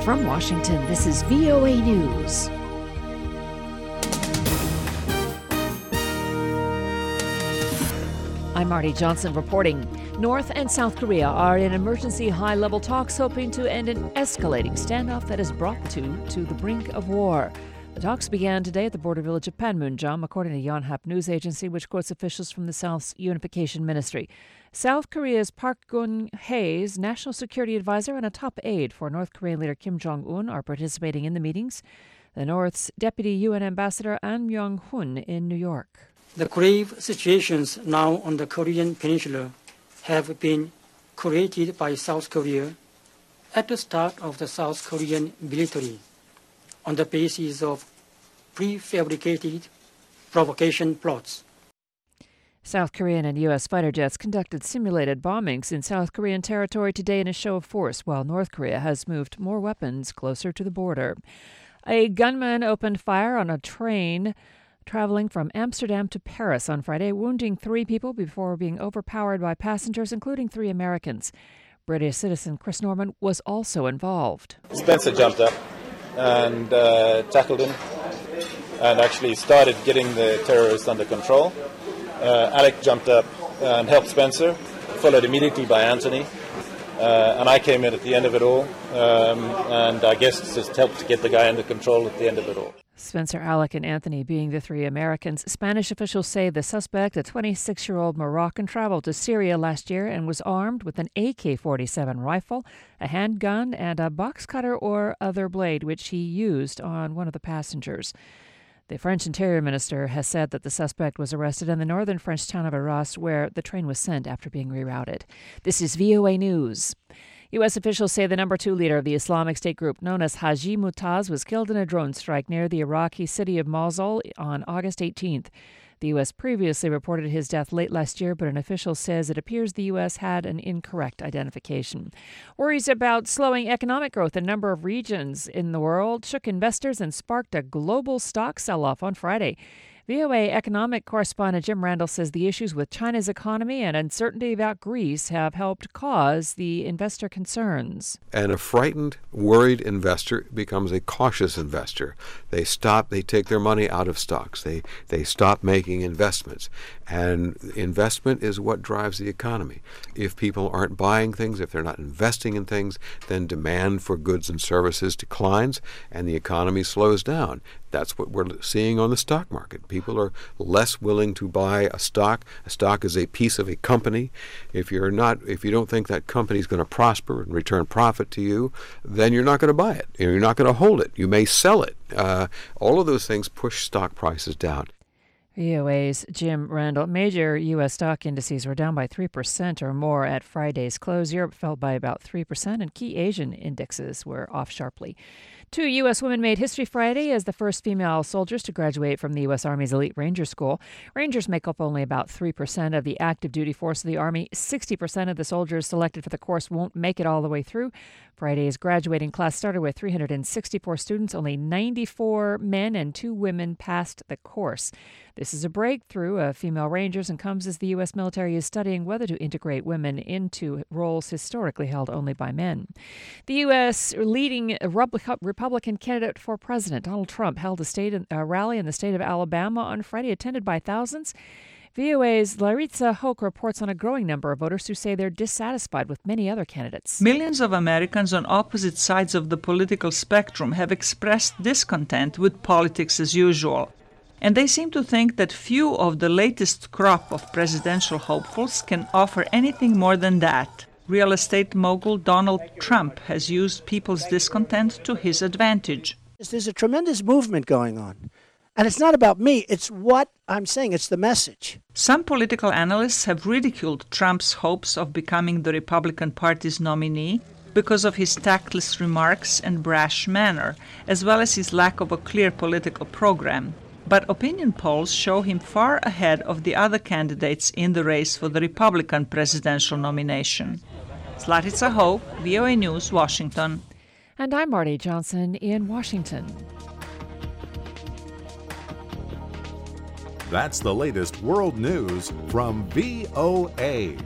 From Washington, this is VOA News. I'm Marty Johnson reporting. North and South Korea are in emergency high-level talks hoping to end an escalating standoff that has brought the two to the brink of war. The talks began today at the border village of Panmunjom, according to Yonhap news agency, which quotes officials from the South's Unification Ministry. South Korea's Park Geun-hye's national security advisor and a top aide for North Korean leader Kim Jong-un are participating in the meetings. The North's deputy UN ambassador An Myung-hun in New York. The grave situations now on the Korean peninsula have been created by South Korea at the start of the South Korean military on the basis of prefabricated provocation plots. South Korean and U.S. fighter jets conducted simulated bombings in South Korean territory today in a show of force, while North Korea has moved more weapons closer to the border. A gunman opened fire on a train traveling from Amsterdam to Paris on Friday, wounding 3 people before being overpowered by passengers, including 3 Americans. British citizen Chris Norman was also involved. Spencer jumped up and tackled him and actually started getting the terrorists under control. Alec jumped up and helped Spencer, followed immediately by Anthony. And I came in at the end of it all, and I guess just helped to get the guy under control at the end of it all. Spencer, Alec, and Anthony being the 3 Americans. Spanish officials say the suspect, a 26-year-old Moroccan, traveled to Syria last year and was armed with an AK-47 rifle, a handgun, and a box cutter or other blade, which he used on one of the passengers. The French Interior Minister has said that the suspect was arrested in the northern French town of Arras, where the train was sent after being rerouted. This is VOA News. U.S. officials say the number 2 leader of the Islamic State group known as Haji Mutaz was killed in a drone strike near the Iraqi city of Mosul on August 18th. The U.S. previously reported his death late last year, but an official says it appears the U.S. had an incorrect identification. Worries about slowing economic growth in a number of regions in the world shook investors and sparked a global stock sell-off on Friday. VOA economic correspondent Jim Randall says the issues with China's economy and uncertainty about Greece have helped cause the investor concerns. And a frightened, worried investor becomes a cautious investor. They take their money out of stocks. They stop making investments. And investment is what drives the economy. If people aren't buying things, if they're not investing in things, then demand for goods and services declines and the economy slows down. That's what we're seeing on the stock market. People are less willing to buy a stock. A stock is a piece of a company. If you don't think that company is going to prosper and return profit to you, then you're not going to buy it. You're not going to hold it. You may sell it. All of those things push stock prices down. VOA's Jim Randall. Major U.S. stock indices were down by 3% or more at Friday's close. Europe fell by about 3%, and key Asian indexes were off sharply. 2 U.S. women made history Friday as the first female soldiers to graduate from the U.S. Army's Elite Ranger School. Rangers make up only about 3% of the active duty force of the Army. 60% of the soldiers selected for the course won't make it all the way through. Friday's graduating class started with 364 students. Only 94 men and 2 women passed the course. This is a breakthrough of female Rangers and comes as the U.S. military is studying whether to integrate women into roles historically held only by men. The U.S. leading Republican candidate for president, Donald Trump, held a rally in the state of Alabama on Friday, attended by thousands. VOA's Laritza Hoke reports on a growing number of voters who say they're dissatisfied with many other candidates. Millions of Americans on opposite sides of the political spectrum have expressed discontent with politics as usual. And they seem to think that few of the latest crop of presidential hopefuls can offer anything more than that. Real estate mogul Donald Trump has used people's discontent to his advantage. There's a tremendous movement going on. And it's not about me, it's what I'm saying, it's the message. Some political analysts have ridiculed Trump's hopes of becoming the Republican Party's nominee because of his tactless remarks and brash manner, as well as his lack of a clear political program. But opinion polls show him far ahead of the other candidates in the race for the Republican presidential nomination. Laritza Hoke, VOA News, Washington. And I'm Marty Johnson in Washington. That's the latest world news from VOA.